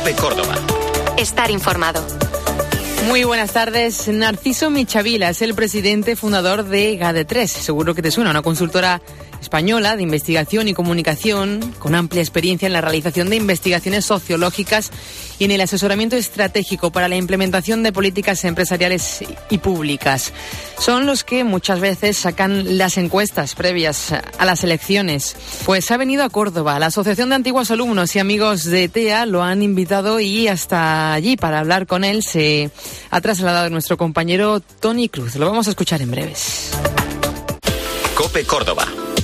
COPE Córdoba. Estar informado. Muy buenas tardes. Narciso Michavila es el presidente fundador de GADE3. Seguro que te suena, una consultora española de investigación y comunicación con amplia experiencia en la realización de investigaciones sociológicas y en el asesoramiento estratégico para la implementación de políticas empresariales y públicas. Son los que muchas veces sacan las encuestas previas a las elecciones. Pues ha venido a Córdoba. La Asociación de Antiguos Alumnos y Amigos de TEA lo han invitado y hasta allí para hablar con él se ha trasladado nuestro compañero Tony Cruz. Lo vamos a escuchar en breves. COPE Córdoba.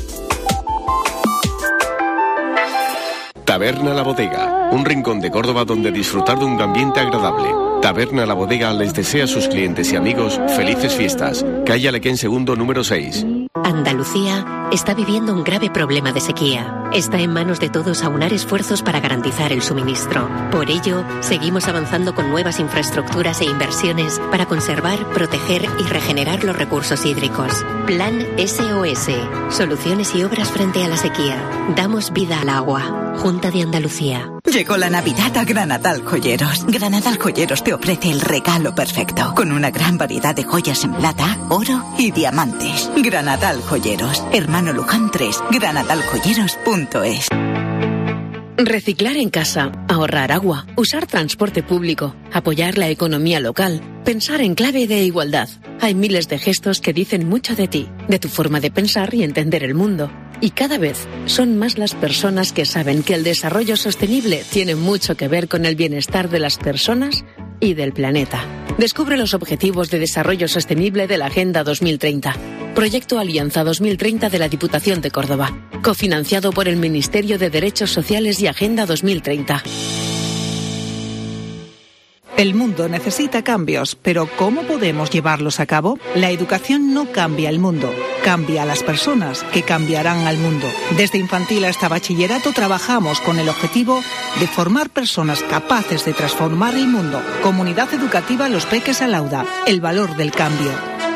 Taberna La Bodega, un rincón de Córdoba donde disfrutar de un ambiente agradable. Taberna La Bodega les desea a sus clientes y amigos felices fiestas. Calle Alequén II, número 6. Andalucía está viviendo un grave problema de sequía. Está en manos de todos aunar esfuerzos para garantizar el suministro. Por ello, seguimos avanzando con nuevas infraestructuras e inversiones para conservar, proteger y regenerar los recursos hídricos. Plan SOS. Soluciones y obras frente a la sequía. Damos vida al agua. Junta de Andalucía. Llegó la Navidad a Granadal Joyeros. Granadal Joyeros te ofrece el regalo perfecto, con una gran variedad de joyas en plata, oro y diamantes. Granadal Joyeros. Hermano Luján 3, granadaljoyeros.es. Reciclar en casa, ahorrar agua, usar transporte público, apoyar la economía local, pensar en clave de igualdad. Hay miles de gestos que dicen mucho de ti, de tu forma de pensar y entender el mundo. Y cada vez son más las personas que saben que el desarrollo sostenible tiene mucho que ver con el bienestar de las personas y del planeta. Descubre los Objetivos de Desarrollo Sostenible de la Agenda 2030. Proyecto Alianza 2030 de la Diputación de Córdoba. Cofinanciado por el Ministerio de Derechos Sociales y Agenda 2030. El mundo necesita cambios, pero ¿cómo podemos llevarlos a cabo? La educación no cambia el mundo, cambia a las personas que cambiarán al mundo. Desde infantil hasta bachillerato trabajamos con el objetivo de formar personas capaces de transformar el mundo. Comunidad Educativa Los Peques Alauda, el valor del cambio.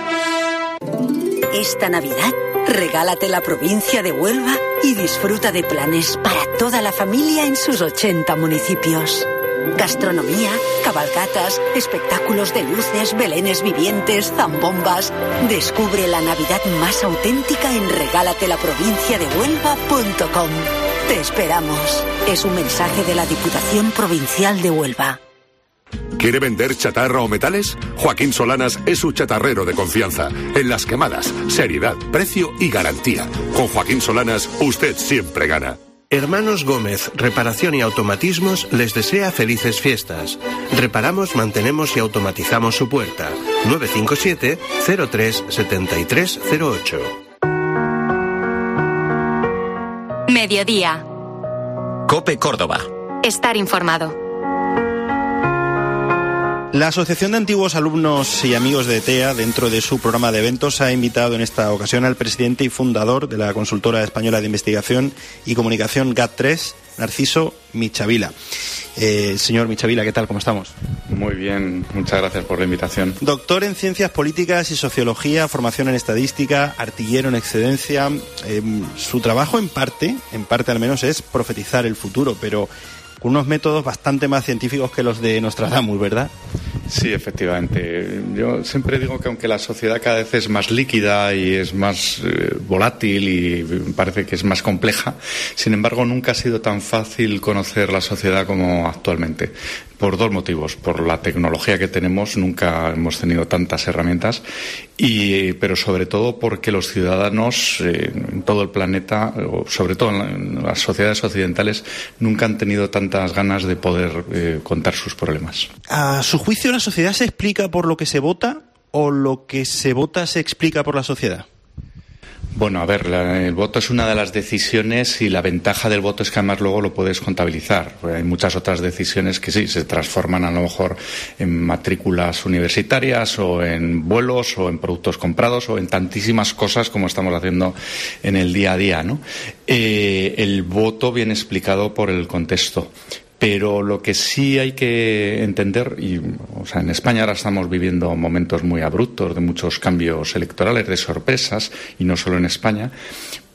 Esta Navidad, regálate la provincia de Huelva y disfruta de planes para toda la familia en sus 80 municipios. Gastronomía, cabalgatas, espectáculos de luces, belenes vivientes, zambombas. Descubre la Navidad más auténtica en regalatelaprovinciadehuelva.com. Te esperamos. Es un mensaje de la Diputación Provincial de Huelva. ¿Quiere vender chatarra o metales? Joaquín Solanas es su chatarrero de confianza. En las quemadas, seriedad, precio y garantía. Con Joaquín Solanas, usted siempre gana. Hermanos Gómez, Reparación y Automatismos les desea felices fiestas. Reparamos, mantenemos y automatizamos su puerta. 957 03 7308. Mediodía. COPE Córdoba. Estar informado. La Asociación de Antiguos Alumnos y Amigos de TEA, dentro de su programa de eventos, ha invitado en esta ocasión al presidente y fundador de la consultora española de investigación y comunicación GAD3, Narciso Michavila. Señor Michavila, ¿qué tal? ¿Cómo estamos? Muy bien, muchas gracias por la invitación. Doctor en Ciencias Políticas y Sociología, formación en Estadística, artillero en excedencia. Su trabajo en parte al menos, es profetizar el futuro, pero con unos métodos bastante más científicos que los de Nostradamus, ¿verdad? Sí, efectivamente. Yo siempre digo que aunque la sociedad cada vez es más líquida y es más volátil y parece que es más compleja, sin embargo nunca ha sido tan fácil conocer la sociedad como actualmente. Por dos motivos. Por la tecnología que tenemos, nunca hemos tenido tantas herramientas, pero sobre todo porque los ciudadanos en todo el planeta, o sobre todo en las sociedades occidentales, nunca han tenido tantas ganas de poder contar sus problemas. ¿A su juicio la sociedad se explica por lo que se vota o lo que se vota se explica por la sociedad? Bueno, a ver, el voto es una de las decisiones y la ventaja del voto es que además luego lo puedes contabilizar. Hay muchas otras decisiones que sí, se transforman a lo mejor en matrículas universitarias o en vuelos o en productos comprados o en tantísimas cosas como estamos haciendo en el día a día, ¿no? El voto viene explicado por el contexto. Pero lo que sí hay que entender, en España ahora estamos viviendo momentos muy abruptos de muchos cambios electorales, de sorpresas, y no solo en España,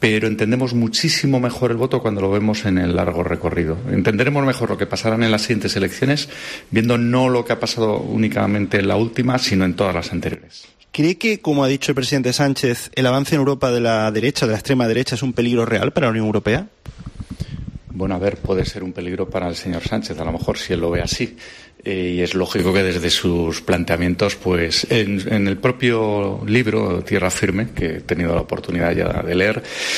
pero entendemos muchísimo mejor el voto cuando lo vemos en el largo recorrido. Entenderemos mejor lo que pasarán en las siguientes elecciones, viendo no lo que ha pasado únicamente en la última, sino en todas las anteriores. ¿Cree que, como ha dicho el presidente Sánchez, el avance en Europa de la derecha, de la extrema derecha, es un peligro real para la Unión Europea? Bueno, a ver, puede ser un peligro para el señor Sánchez, a lo mejor, si él lo ve así. Y es lógico que desde sus planteamientos, pues en el propio libro Tierra Firme, que he tenido la oportunidad ya de leer,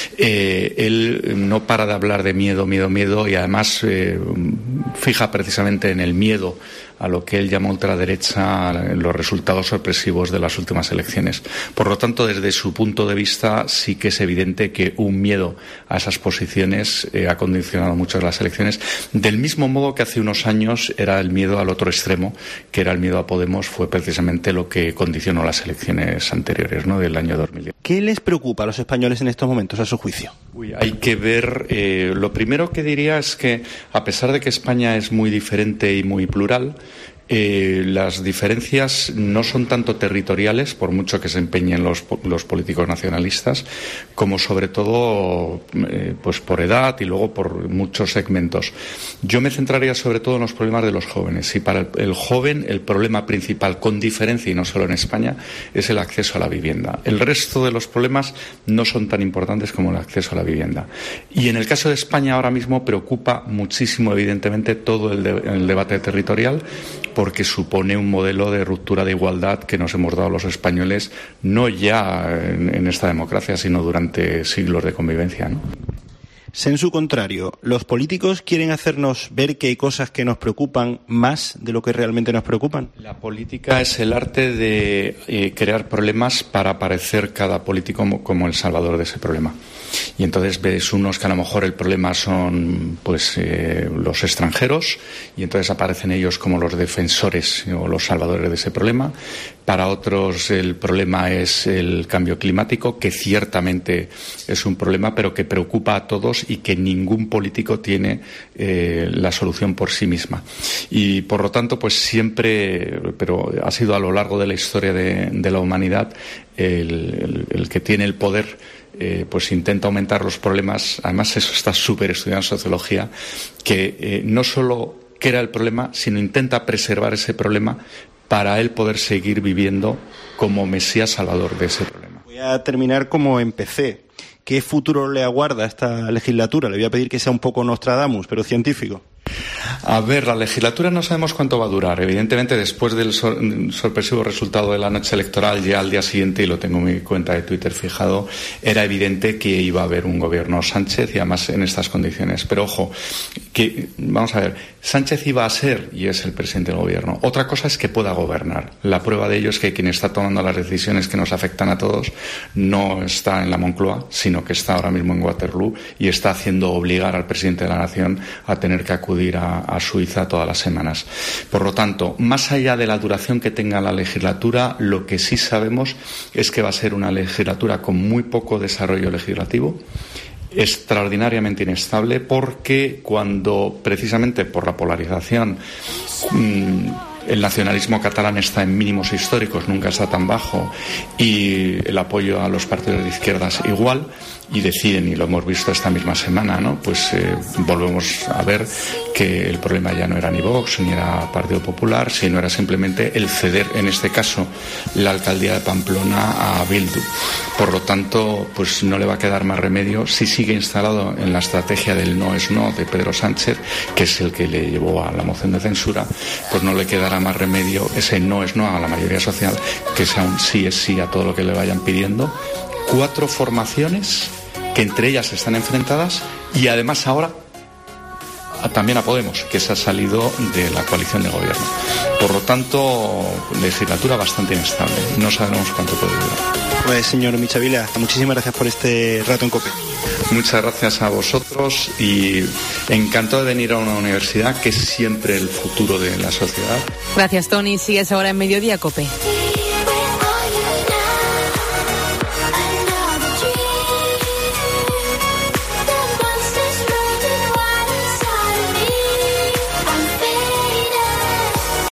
él no para de hablar de miedo, y además fija precisamente en el miedo a lo que él llama ultraderecha, los resultados sorpresivos de las últimas elecciones. Por lo tanto, desde su punto de vista, sí que es evidente que un miedo a esas posiciones ha condicionado mucho las elecciones, del mismo modo que hace unos años era el miedo al otro extremo, que era el miedo a Podemos, fue precisamente lo que condicionó las elecciones anteriores, ¿no?, del año 2010. ¿Qué les preocupa a los españoles en estos momentos, a su juicio? Hay que ver, lo primero que diría es que, a pesar de que España es muy diferente y muy plural, las diferencias no son tanto territoriales, por mucho que se empeñen los políticos nacionalistas, como sobre todo pues por edad y luego por muchos segmentos. Yo me centraría sobre todo en los problemas de los jóvenes, y para el joven el problema principal, con diferencia y no solo en España, es el acceso a la vivienda. El resto de los problemas no son tan importantes como el acceso a la vivienda. Y en el caso de España ahora mismo preocupa muchísimo, evidentemente, todo el debate territorial, porque supone un modelo de ruptura de igualdad que nos hemos dado los españoles, no ya en esta democracia, sino durante siglos de convivencia, ¿no? En su contrario, ¿los políticos quieren hacernos ver que hay cosas que nos preocupan más de lo que realmente nos preocupan? La política es el arte de crear problemas para parecer cada político como el salvador de ese problema. Y entonces ves unos que a lo mejor el problema son pues los extranjeros, y entonces aparecen ellos como los defensores o los salvadores de ese problema. Para otros el problema es el cambio climático, que ciertamente es un problema, pero que preocupa a todos y que ningún político tiene la solución por sí misma. Y por lo tanto, pues siempre, pero ha sido a lo largo de la historia de la humanidad, el que tiene el poder pues intenta aumentar los problemas. Además, eso está súper estudiado en sociología, que no solo crea el problema, sino intenta preservar ese problema para él poder seguir viviendo como Mesías salvador de ese problema. Voy a terminar como empecé. ¿Qué futuro le aguarda a esta legislatura? Le voy a pedir que sea un poco Nostradamus, pero científico. A ver, la legislatura no sabemos cuánto va a durar. Evidentemente, después del sorpresivo resultado de la noche electoral, ya al día siguiente, y lo tengo en mi cuenta de Twitter fijado, era evidente que iba a haber un gobierno Sánchez, y además en estas condiciones. Pero ojo, que vamos a ver, Sánchez iba a ser y es el presidente del gobierno. Otra cosa es que pueda gobernar. La prueba de ello es que quien está tomando las decisiones que nos afectan a todos no está en la Moncloa, sino que está ahora mismo en Waterloo y está haciendo obligar al presidente de la Nación a tener que acudir a Suiza todas las semanas. Por lo tanto, más allá de la duración que tenga la legislatura, lo que sí sabemos es que va a ser una legislatura con muy poco desarrollo legislativo, extraordinariamente inestable, porque cuando, precisamente por la polarización, el nacionalismo catalán está en mínimos históricos, nunca está tan bajo, y el apoyo a los partidos de izquierdas igual, y deciden, y lo hemos visto esta misma semana, ¿no?, pues volvemos a ver que el problema ya no era ni Vox ni era Partido Popular, sino era simplemente el ceder, en este caso, la alcaldía de Pamplona a Bildu. Por lo tanto, pues no le va a quedar más remedio, si sigue instalado en la estrategia del no es no de Pedro Sánchez, que es el que le llevó a la moción de censura, pues no le quedará más remedio ese no es no a la mayoría social, que sea un sí es sí a todo lo que le vayan pidiendo. 4 formaciones que entre ellas están enfrentadas, y además ahora también a Podemos, que se ha salido de la coalición de gobierno. Por lo tanto, legislatura bastante inestable. No sabemos cuánto puede durar. Pues, señor Michavila, muchísimas gracias por este rato en COPE. Muchas gracias a vosotros, y encantado de venir a una universidad que es siempre el futuro de la sociedad. Gracias, Tony. Sigues ahora en Mediodía COPE.